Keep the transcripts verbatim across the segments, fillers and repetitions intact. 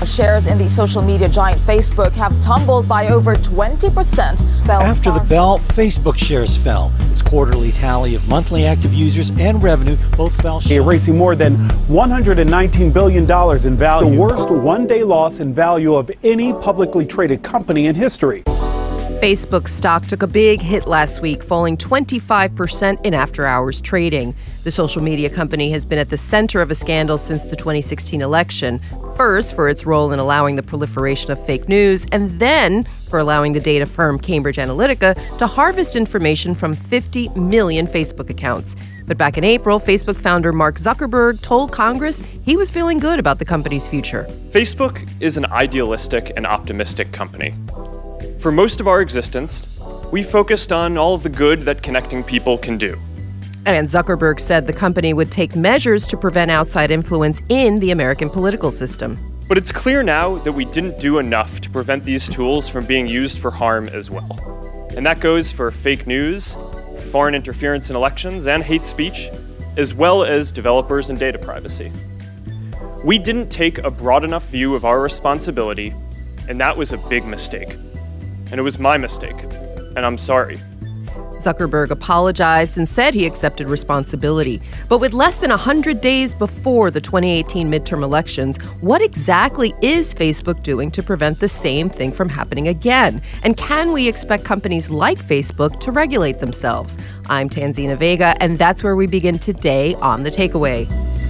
Shares in the social media giant Facebook have tumbled by over twenty percent. Fell After the bell, Facebook shares fell. Its quarterly tally of monthly active users and revenue both fell short. Erasing more than one hundred nineteen billion dollars in value, the worst one-day loss in value of any publicly traded company in history. Facebook stock took a big hit last week, falling twenty-five percent in after-hours trading. The social media company has been at the center of a scandal since the twenty sixteen election, first for its role in allowing the proliferation of fake news, and then for allowing the data firm Cambridge Analytica to harvest information from fifty million Facebook accounts. But back in April, Facebook founder Mark Zuckerberg told Congress he was feeling good about the company's future. Facebook is an idealistic and optimistic company. For most of our existence, we focused on all of the good that connecting people can do. And Zuckerberg said the company would take measures to prevent outside influence in the American political system. But it's clear now that we didn't do enough to prevent these tools from being used for harm as well. And that goes for fake news, for foreign interference in elections, and hate speech, as well as developers and data privacy. We didn't take a broad enough view of our responsibility, and that was a big mistake. And it was my mistake, and I'm sorry. Zuckerberg apologized and said he accepted responsibility. But with less than one hundred days before the twenty eighteen midterm elections, what exactly is Facebook doing to prevent the same thing from happening again? And can we expect companies like Facebook to regulate themselves? I'm Tanzina Vega, and that's where we begin today on The Takeaway.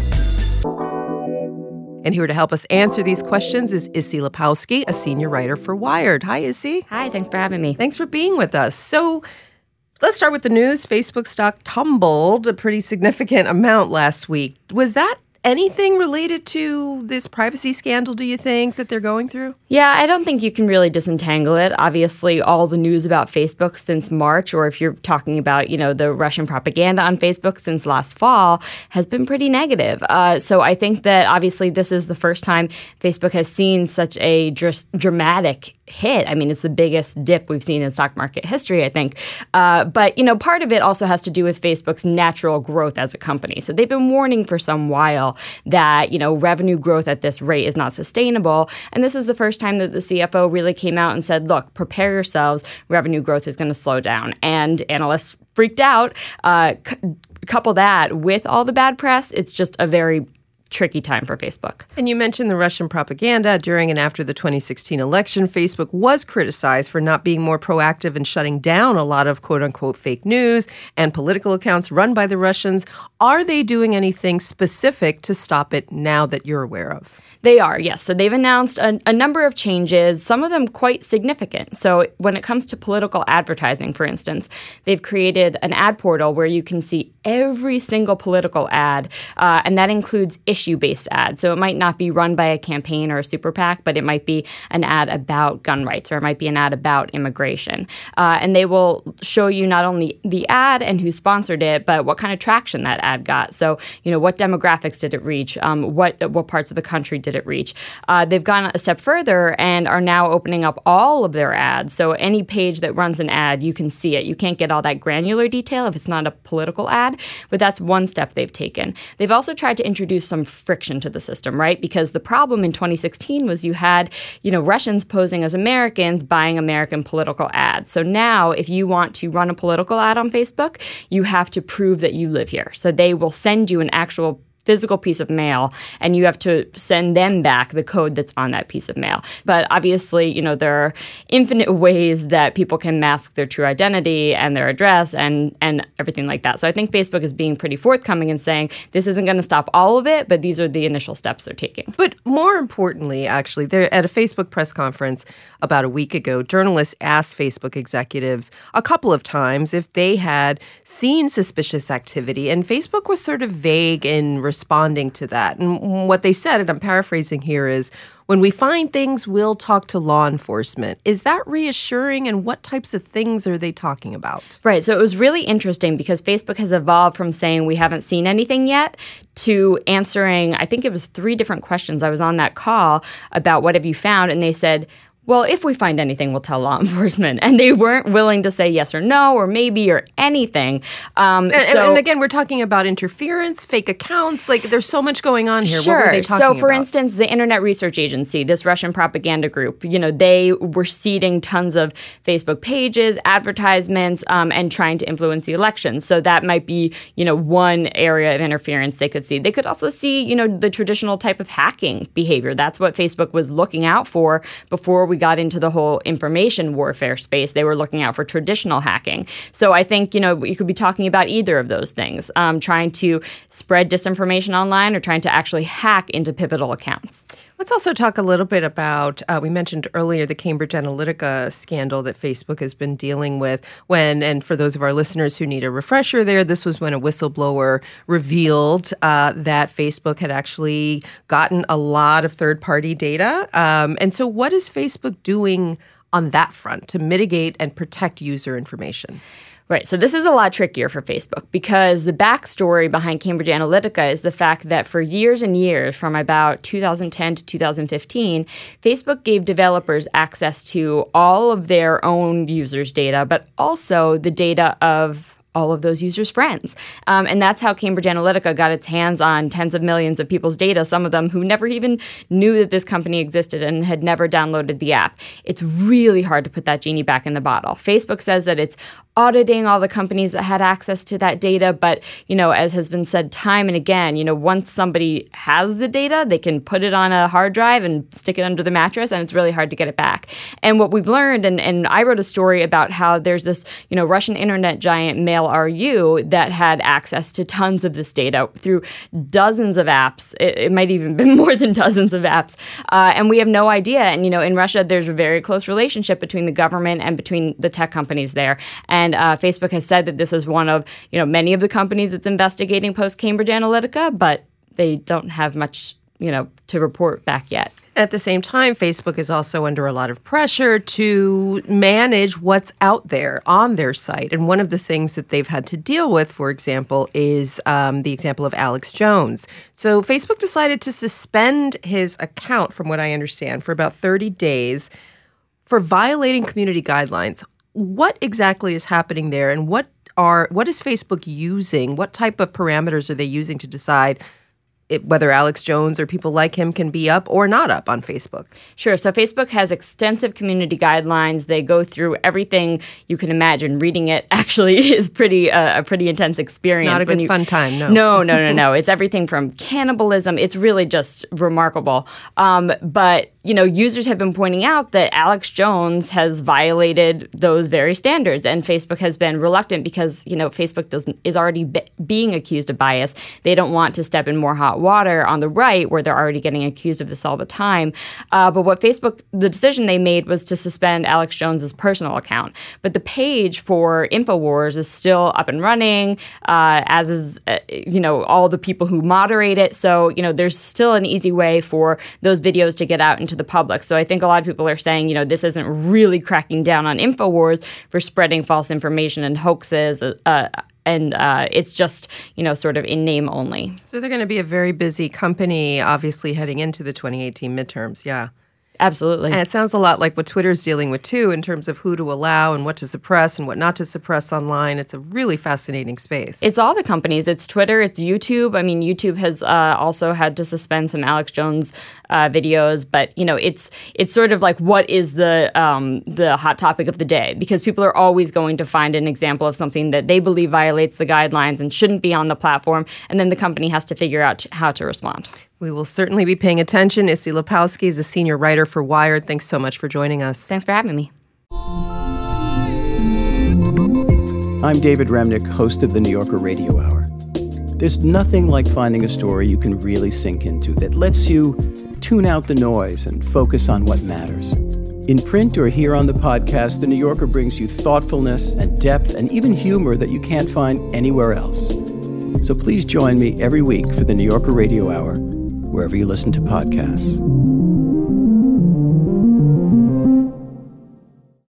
And here to help us answer these questions is Issy Lapowski, a senior writer for Wired. Hi, Issy. Hi, thanks for having me. Thanks for being with us. So let's start with the news. Facebook stock tumbled a pretty significant amount last week. Was that anything related to this privacy scandal, do you think, that they're going through? Yeah, I don't think you can really disentangle it. Obviously, all the news about Facebook since March, or if you're talking about, you know, the Russian propaganda on Facebook since last fall, has been pretty negative. Uh, so I think that obviously this is the first time Facebook has seen such a dr- dramatic hit. I mean, it's the biggest dip we've seen in stock market history, I think. Uh, but, you know, part of it also has to do with Facebook's natural growth as a company. So they've been warning for some while that, you know, revenue growth at this rate is not sustainable. And this is the first time that the C F O really came out and said, look, prepare yourselves, revenue growth is going to slow down. And analysts freaked out. Uh, c- couple that with all the bad press, it's just a very tricky time for Facebook. And you mentioned the Russian propaganda. During and after the twenty sixteen election, Facebook was criticized for not being more proactive in shutting down a lot of quote-unquote fake news and political accounts run by the Russians. Are they doing anything specific to stop it now that you're aware of? They are, yes. So they've announced a, a number of changes, some of them quite significant. So when it comes to political advertising, for instance, they've created an ad portal where you can see every single political ad, uh, and that includes issue-based ads. So it might not be run by a campaign or a super PAC, but it might be an ad about gun rights, or it might be an ad about immigration. Uh, and they will show you not only the ad and who sponsored it, but what kind of traction that ad got. So, you know, what demographics did it reach? Um, what what parts of the country did it reach? Uh, they've gone a step further and are now opening up all of their ads. So any page that runs an ad, you can see it. You can't get all that granular detail if it's not a political ad, but that's one step they've taken. They've also tried to introduce some friction to the system, right? Because the problem in twenty sixteen was you had, you know, Russians posing as Americans buying American political ads. So now if you want to run a political ad on Facebook, you have to prove that you live here. So they will send you an actual physical piece of mail, and you have to send them back the code that's on that piece of mail. But obviously, you know, there are infinite ways that people can mask their true identity and their address and and everything like that. So I think Facebook is being pretty forthcoming and saying this isn't going to stop all of it, but these are the initial steps they're taking. But more importantly, actually, they're at a Facebook press conference about a week ago, journalists asked Facebook executives a couple of times if they had seen suspicious activity, and Facebook was sort of vague in responding to that. And what they said, and I'm paraphrasing here, is when we find things, we'll talk to law enforcement. Is that reassuring, and what types of things are they talking about? Right. So it was really interesting because Facebook has evolved from saying we haven't seen anything yet to answering, I think it was three different questions. I was on that call about what have you found, and they said, well, if we find anything, we'll tell law enforcement. And they weren't willing to say yes or no or maybe or anything. Um, and, so, and again, we're talking about interference, fake accounts. Like, there's so much going on here. Sure. What were they talking so, for about? instance, the Internet Research Agency, this Russian propaganda group, you know, they were seeding tons of Facebook pages, advertisements, um, and trying to influence the election. So that might be, you know, one area of interference they could see. They could also see, you know, the traditional type of hacking behavior. That's what Facebook was looking out for before we got into the whole information warfare space. They were looking out for traditional hacking. So I think, you know, you could be talking about either of those things, um, trying to spread disinformation online or trying to actually hack into pivotal accounts. Let's also talk a little bit about, uh, we mentioned earlier the Cambridge Analytica scandal that Facebook has been dealing with when, and for those of our listeners who need a refresher there, this was when a whistleblower revealed uh, that Facebook had actually gotten a lot of third-party data. Um, and so what is Facebook doing on that front to mitigate and protect user information? Right. So this is a lot trickier for Facebook because the backstory behind Cambridge Analytica is the fact that for years and years, from about two thousand ten to two thousand fifteen, Facebook gave developers access to all of their own users' data, but also the data of all of those users' friends. Um, and that's how Cambridge Analytica got its hands on tens of millions of people's data, some of them who never even knew that this company existed and had never downloaded the app. It's really hard to put that genie back in the bottle. Facebook says that it's auditing all the companies that had access to that data. But, you know, as has been said time and again, you know, once somebody has the data, they can put it on a hard drive and stick it under the mattress, and it's really hard to get it back. And what we've learned, and, and I wrote a story about how there's this, you know, Russian internet giant Mail R U that had access to tons of this data through dozens of apps. It, it might even be more than dozens of apps. Uh, and we have no idea. And, you know, in Russia, there's a very close relationship between the government and between the tech companies there. And And uh, Facebook has said that this is one of, you know, many of the companies it's investigating post-Cambridge Analytica, but they don't have much, you know, to report back yet. At the same time, Facebook is also under a lot of pressure to manage what's out there on their site. And one of the things that they've had to deal with, for example, is um, the example of Alex Jones. So Facebook decided to suspend his account, from what I understand, for about thirty days for violating community guidelines. What exactly is happening there, and what are what is Facebook using? What type of parameters are they using to decide it, whether Alex Jones or people like him can be up or not up on Facebook? Sure. So Facebook has extensive community guidelines. They go through everything you can imagine. Reading it actually is pretty uh, a pretty intense experience. Not a good you, fun time, no. No, no, no, no. It's everything from cannibalism. It's really just remarkable. Um, but you know, users have been pointing out that Alex Jones has violated those very standards, and Facebook has been reluctant because, you know, Facebook doesn't is already be, being accused of bias. They don't want to step in more hot water on the right, where they're already getting accused of this all the time. Uh, but what Facebook, the decision they made was to suspend Alex Jones's personal account. But the page for InfoWars is still up and running, uh, as is, uh, you know, all the people who moderate it. So, you know, there's still an easy way for those videos to get out into the public. So I think a lot of people are saying, you know, this isn't really cracking down on InfoWars for spreading false information and hoaxes. Uh, And uh, it's just, you know, sort of in name only. So they're going to be a very busy company, obviously, heading into the twenty eighteen midterms. Yeah. Absolutely. And it sounds a lot like what Twitter's dealing with, too, in terms of who to allow and what to suppress and what not to suppress online. It's a really fascinating space. It's all the companies. It's Twitter. It's YouTube. I mean, YouTube has uh, also had to suspend some Alex Jones uh, videos. But, you know, it's it's sort of like what is the um, the hot topic of the day? Because people are always going to find an example of something that they believe violates the guidelines and shouldn't be on the platform. And then the company has to figure out how to respond. We will certainly be paying attention. Issy Lepowski is a senior writer for Wired. Thanks so much for joining us. Thanks for having me. I'm David Remnick, host of the New Yorker Radio Hour. There's nothing like finding a story you can really sink into that lets you tune out the noise and focus on what matters. In print or here on the podcast, The New Yorker brings you thoughtfulness and depth and even humor that you can't find anywhere else. So please join me every week for the New Yorker Radio Hour, wherever you listen to podcasts.